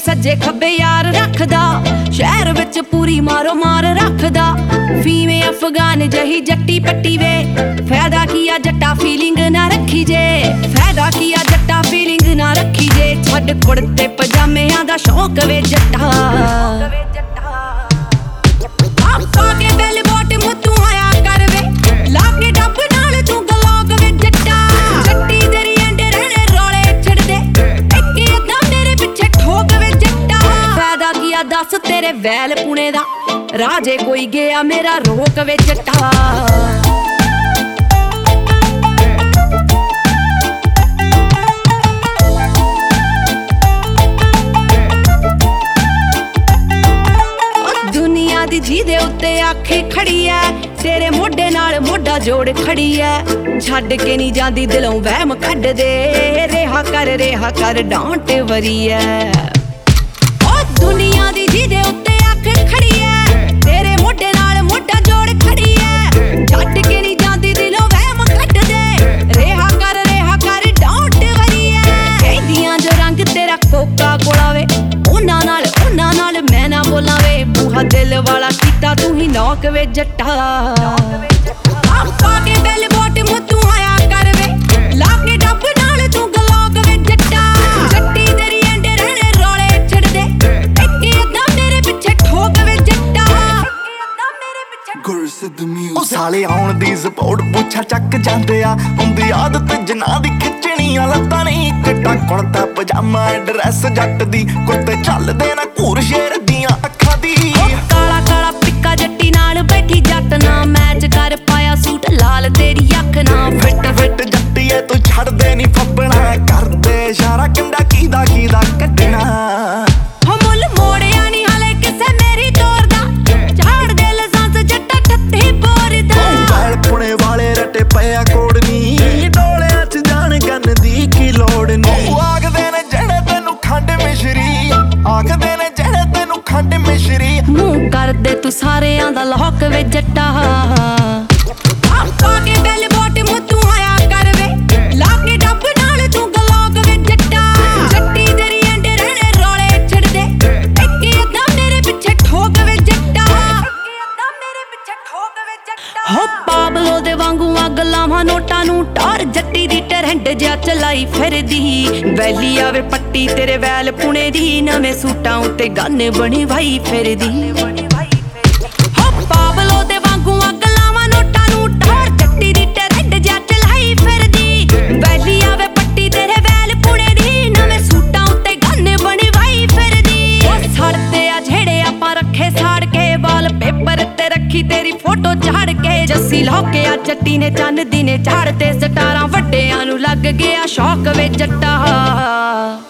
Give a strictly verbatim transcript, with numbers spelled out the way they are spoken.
सज्जे खब्बे यार रखदा, शहर विच पूरी मारो मार रखदा। फीमे अफगान जही जट्टी पट्टी वे, फायदा किया जट्टा फीलिंग ना रखी जे, फायदा किया जट्टा फीलिंग ना रखी जे। छड्ड कुड़ते पजामियां दा शौक वे जट्टा, आपा के बेल बोट मुत्तू आया कर वे, लाके डब नाल तू गलोग वे जट्टा। जट्टी तेरी एंडे रहने रोले छड़ दे, इक्के अद्धा मेरे पिछे ठोक वे जट्टा। फायदा किया दस तेरे वैल पुणे दा, राजे कोई गया मेरा रोक वे जट्टा। जी दे उत्ते आखे खड़ी है, तेरे मोढे नाल मोढा जोड़ खड़ी है। छड्ड के नहीं जांदी दिलों वहम कढ दे, रेहा कर रेहा कर डांट वरी है। ओ दुनिया दी जी दे उत्ते आखे खड़ी है, तेरे मोढे नाल मोढा जोड़ खड़ी है। छड्ड के नहीं जांदी दिलों वहम कढ दे, रेहा कर रेहा कर डांट वरी है। कहदियां जो रंग तेरा कोका कोला वे, उन्हां नाल उन्हां नाल मैं ना बोलां वे। बूहा दिल वाला कीता तू ही नौक वे जट्टा, आपा के बेल बोट मुत्तू आया कर वे, लाके डब नाल तू गलोग वे जट्टा। जट्टी तेरी एंडे रहने रोले छड़ दे, इक्के अद्धा मेरे पिछे ठोक वे जट्टा। ओ साले आउण दी सपोर्ट पुछा चक जांदे आ, हुंदी आदत जना दी खिचणियां लत्तां नहीं। कट्टा कुड़ता पजामा ड्रेस जट दी, कुत्ते चलदे ना घूर शेर दियां अखां दी। काला काला पिक्का जट्टी नाल बैठी जट ना, मैच कर पाया सूट लाल तेरी अख ना। फिट फिट जट्टी ऐ तू छड़ दे नी फपना, कर दे इशारा कंडा कीदा कीदा कड्डना। हो मुल मोड़िया नी हाले किसे मेरी तोर दा, झाड़ दे लसांस जट्टा ठत्ती बोर दा। बैल पुणे वाले रटे पिया कोड़ नी, डोलियां च जान गन दी की लोड़ नी। आखदे ने जेड़े तेनू खंड मिश्री, आखदे ने जेड़े तेनू खंड मिश्री। मुंह कर दे तू सारेयां दा लौक वे जट्टा, आपा के बेल बोट मुत्तू आया कर वे, लाके डब नाल तू गलोग वे जट्टा। जट्टी तेरी एंडे रहने रोले छड़ दे, इक्के अद्धा मेरे पिछे ठोक वे जट्टा, इक्के अद्धा मेरे पिछे ठोक वे जट्टा। हो पाबलो दे वांगू अग लावां नोटां नू टार, जट्टी दी टरहंड जिहा चलाई फिरदी। वैली आवे पट्टी तेरे वैल पुणे दी, नवें सूटां उत्ते गन बनी वाई फिरदी। हो पाबलो दे वांगू अग लावां नोटां नू टार, जट्टी दी टरहंड जिहा चलाई फिरदी। वैली आवे पट्टी तेरे वैल पुणे दी, नवें सूटां उत्ते गन बनी वाई फिरदी। ओ सड़ते आ जेड़े आपां रखे साड़ के, वाल पेपर ते रखी तेरी फोटो झाड़ के। जस्सी लौके आ जट्टी ने चन्न दी ने झाड़ ते, सटारां वड्डियां नू लग गया शौक वे जट्टा।